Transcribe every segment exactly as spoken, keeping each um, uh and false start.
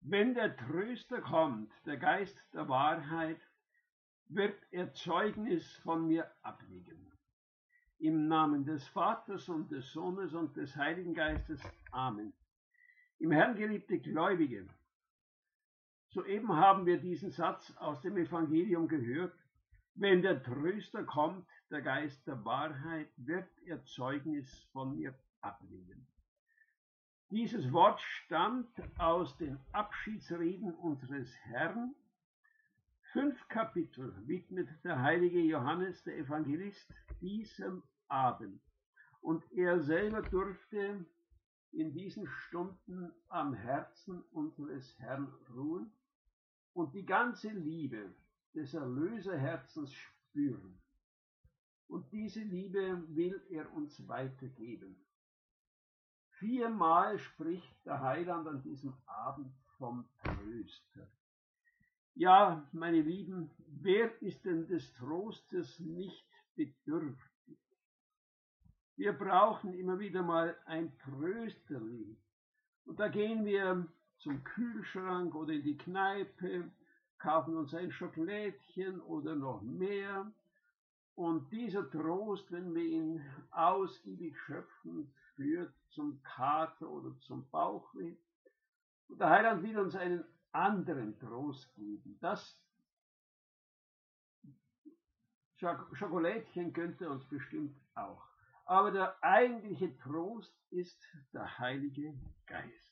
Wenn der Tröster kommt, der Geist der Wahrheit, wird er Zeugnis von mir ablegen. Im Namen des Vaters und des Sohnes und des Heiligen Geistes. Amen. Im Herrn geliebte Gläubige, soeben haben wir diesen Satz aus dem Evangelium gehört. Wenn der Tröster kommt, der Geist der Wahrheit, wird er Zeugnis von mir ablegen. Dieses Wort stammt aus den Abschiedsreden unseres Herrn. Fünf Kapitel widmet der heilige Johannes, der Evangelist, diesem Abend. Und er selber durfte in diesen Stunden am Herzen unseres Herrn ruhen und die ganze Liebe des Erlöserherzens spüren. Und diese Liebe will er uns weitergeben. Viermal spricht der Heiland an diesem Abend vom Tröster. Ja, meine Lieben, wer ist denn des Trostes nicht bedürftig? Wir brauchen immer wieder mal ein Trösterli. Und da gehen wir zum Kühlschrank oder in die Kneipe, kaufen uns ein Schokolädchen oder noch mehr. Und dieser Trost, wenn wir ihn ausgiebig schöpfen, führt zum Kater oder zum Bauchweh. Und der Heiland will uns einen anderen Trost geben. Das Schokolädchen könnte uns bestimmt auch. Aber der eigentliche Trost ist der Heilige Geist.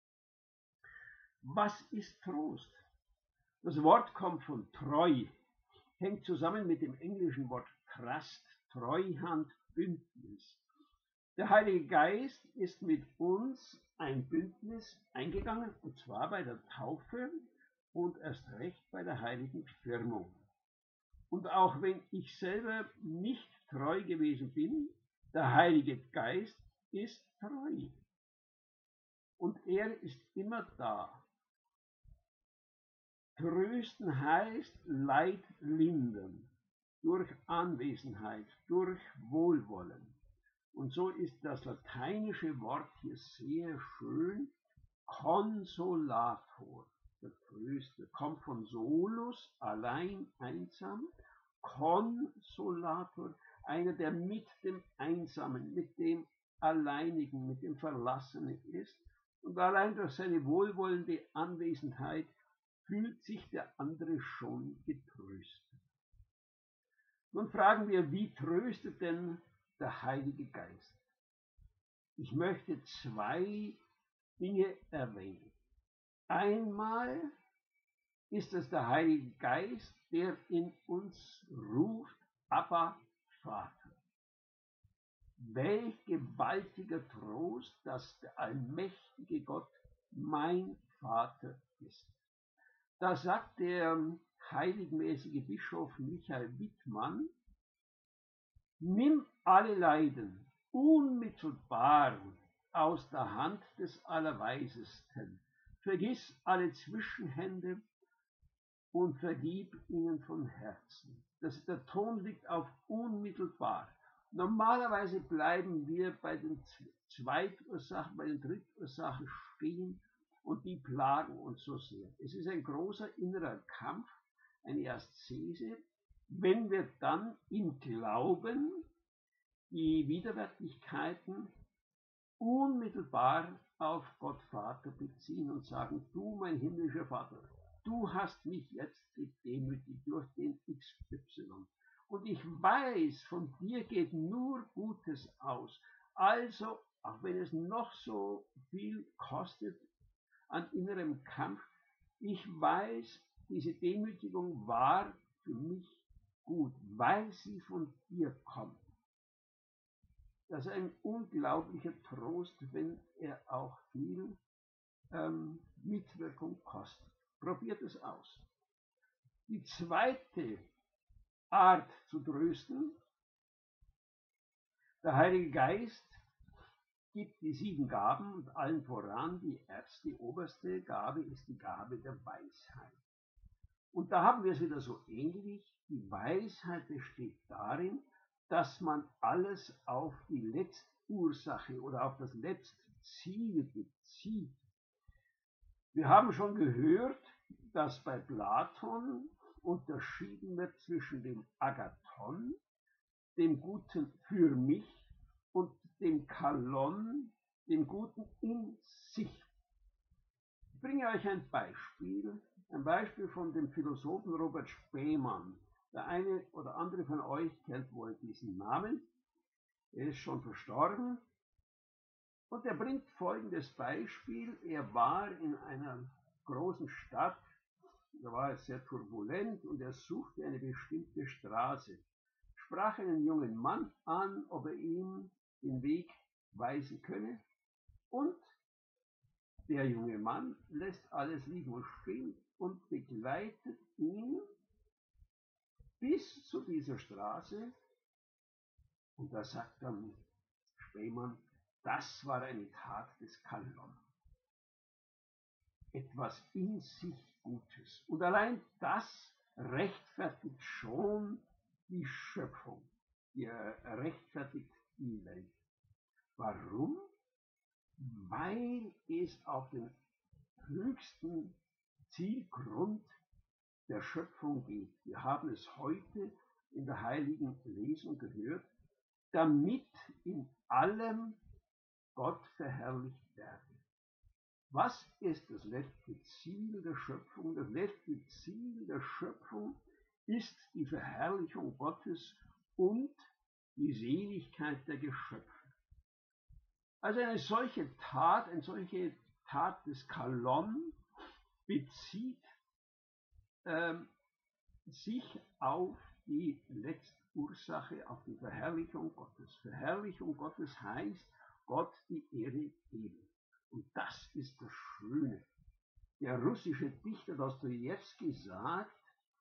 Was ist Trost? Das Wort kommt von treu, hängt zusammen mit dem englischen Wort Trust, Treuhand, Bündnis. Der Heilige Geist ist mit uns ein Bündnis eingegangen, und zwar bei der Taufe und erst recht bei der heiligen Firmung. Und auch wenn ich selber nicht treu gewesen bin, der Heilige Geist ist treu. Und er ist immer da. Trösten heißt Leid lindern, durch Anwesenheit, durch Wohlwollen. Und so ist das lateinische Wort hier sehr schön, Consolator, der Tröster, kommt von solus, allein, einsam, Consolator, einer, der mit dem Einsamen, mit dem Alleinigen, mit dem Verlassenen ist. Und allein durch seine wohlwollende Anwesenheit fühlt sich der andere schon getröstet. Nun fragen wir, wie tröstet denn der Heilige Geist? Ich möchte zwei Dinge erwähnen. Einmal ist es der Heilige Geist, der in uns ruft, Abba, Vater. Welch gewaltiger Trost, dass der allmächtige Gott mein Vater ist. Da sagt der heiligmäßige Bischof Michael Wittmann: Nimm alle Leiden unmittelbar aus der Hand des Allerweisesten, vergiss alle Zwischenhände und vergib ihnen von Herzen. Das, der Ton liegt auf unmittelbar. Normalerweise bleiben wir bei den Zweitursachen, bei den Drittursachen stehen und die plagen uns so sehr. Es ist ein großer innerer Kampf, eine Aszese, wenn wir dann im Glauben die Widerwärtigkeiten unmittelbar auf Gott Vater beziehen und sagen: Du, mein himmlischer Vater, du hast mich jetzt gedemütigt durch den X Y. Und ich weiß, von dir geht nur Gutes aus. Also, auch wenn es noch so viel kostet an innerem Kampf, ich weiß, diese Demütigung war für mich gut, weil sie von dir kommt. Das ist ein unglaublicher Trost, wenn er auch viel ähm, Mitwirkung kostet. Probiert es aus. Die zweite Art zu trösten: Der Heilige Geist gibt die sieben Gaben und allen voran die erste, die oberste Gabe ist die Gabe der Weisheit. Und da haben wir es wieder so ähnlich. Die Weisheit besteht darin, dass man alles auf die Letztursache oder auf das Letztziel bezieht. Wir haben schon gehört, dass bei Platon unterschieden wird zwischen dem Agathon, dem Guten für mich, und dem Kalon, dem Guten in sich. Ich bringe euch ein Beispiel, ein Beispiel von dem Philosophen Robert Spemann. Der eine oder andere von euch kennt wohl diesen Namen. Er ist schon verstorben. Und er bringt folgendes Beispiel. Er war in einer großen Stadt, da war es sehr turbulent und er suchte eine bestimmte Straße. Sprach einen jungen Mann an, ob er ihm den Weg weisen könne. Und der junge Mann lässt alles liegen und stehen und begleitet ihn bis zu dieser Straße. Und da sagt dann Spemann, das war eine Tat des Kalon. Etwas in sich Gutes. Und allein das rechtfertigt schon die Schöpfung. Die rechtfertigt die Welt. Warum? Weil es auf den höchsten Zielgrund der Schöpfung geht. Wir haben es heute in der Heiligen Lesung gehört, damit in allem Gott verherrlicht werde. Was ist das letzte Ziel der Schöpfung? Das letzte Ziel der Schöpfung ist die Verherrlichung Gottes und die Seligkeit der Geschöpfe. Also eine solche Tat, eine solche Tat des Kalon bezieht ähm, sich auf die Letztursache, auf die Verherrlichung Gottes. Verherrlichung Gottes heißt, Gott die Ehre geben. Und das ist das Schöne. Der russische Dichter Dostojewski sagt,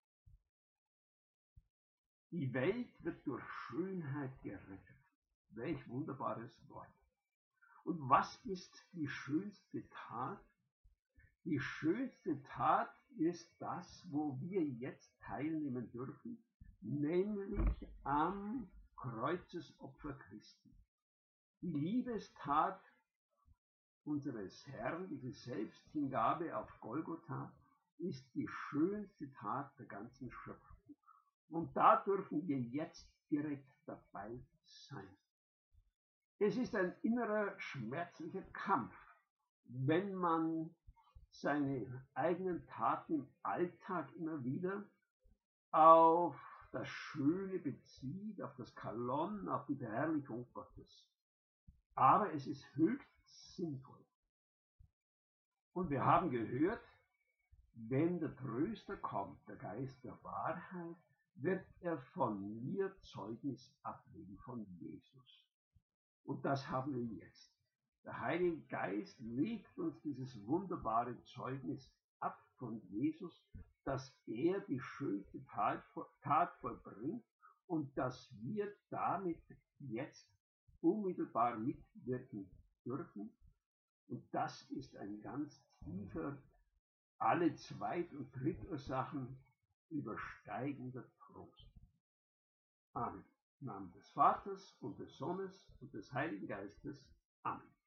die Welt wird durch Schönheit gerettet. Welch wunderbares Wort. Und was ist die schönste Tat? Die schönste Tat ist das, wo wir jetzt teilnehmen dürfen, nämlich am Kreuzesopfer Christi. Die Liebestat unseres Herrn, diese Selbsthingabe auf Golgotha, ist die schönste Tat der ganzen Schöpfung. Und da dürfen wir jetzt direkt dabei sein. Es ist ein innerer schmerzlicher Kampf, wenn man seine eigenen Taten im Alltag immer wieder auf das Schöne bezieht, auf das Kalon, auf die Verherrlichung Gottes. Aber es ist höchst sinnvoll. Und wir haben gehört, wenn der Tröster kommt, der Geist der Wahrheit, wird er von mir Zeugnis ablegen, von Jesus. Und das haben wir jetzt. Der Heilige Geist legt uns dieses wunderbare Zeugnis ab von Jesus, dass er die schönste Tat, Tat vollbringt und dass wir damit jetzt unmittelbar mitwirken dürfen. Und das ist ein ganz tiefer, alle Zweit- und Drittursachen übersteigender Trost. Amen. Im Namen des Vaters und des Sohnes und des Heiligen Geistes. Amen.